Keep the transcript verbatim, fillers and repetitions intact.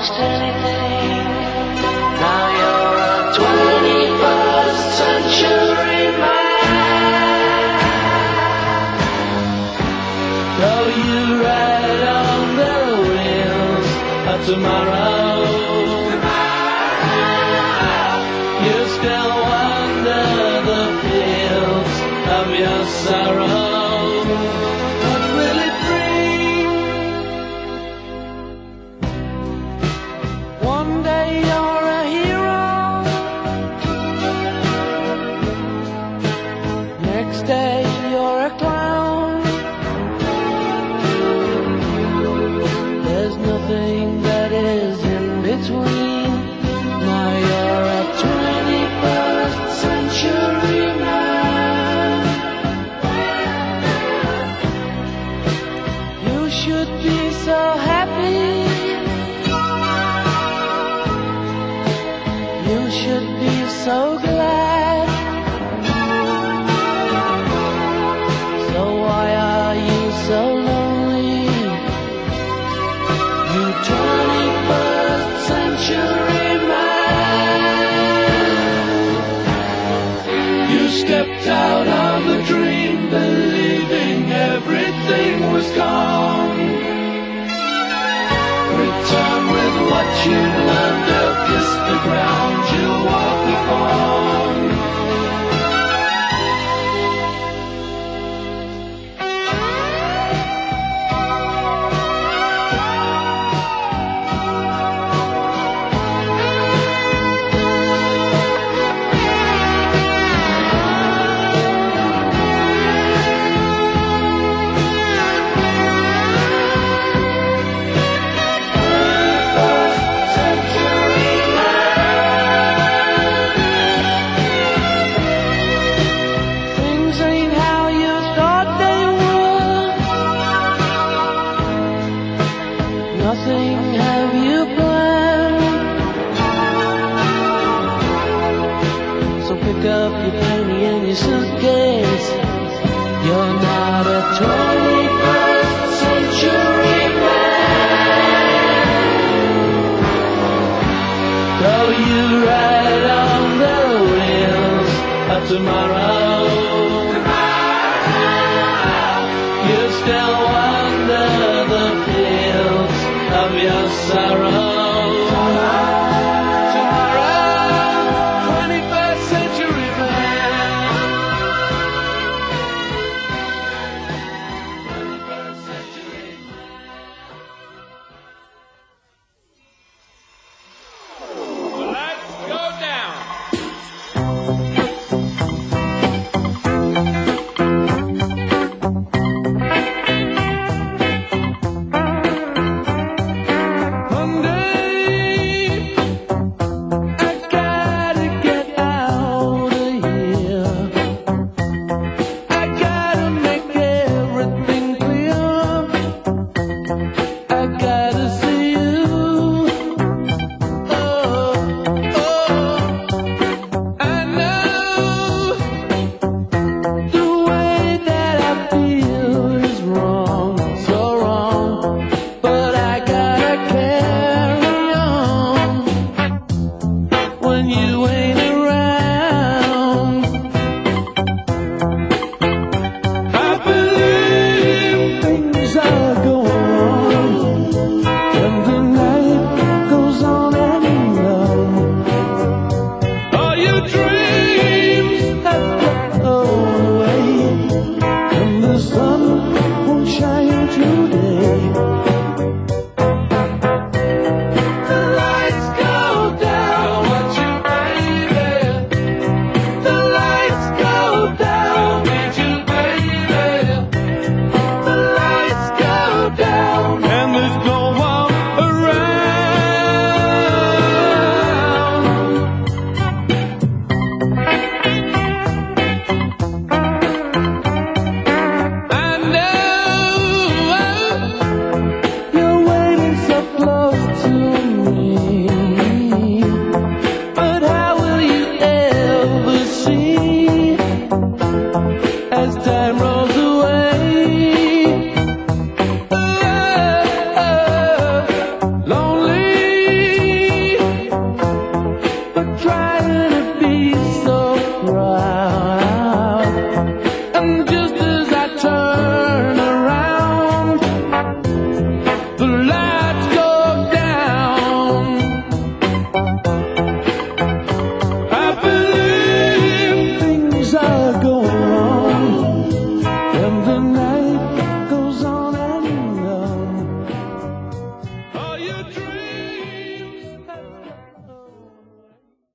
almost anything. Now you're a twenty-first century man. Though you ride on the wheels of tomorrow, you still wander the fields of your sorrow. But will it bring? One day you're a hero, next day you're a clown. There's nothing that is in between. Now you're a twenty-first century man. You should be so happy. You should be so glad. So why are you so lonely? You twenty-first century man. You stepped out on the dream, believing everything was gone. Return with what you learned, or kiss the ground you walk upon. Things ain't how you thought they were. Nothing have you planned. So pick up your penny and your suitcase. You're not a twenty-first century man. Though you ride on the wheels of tomorrow,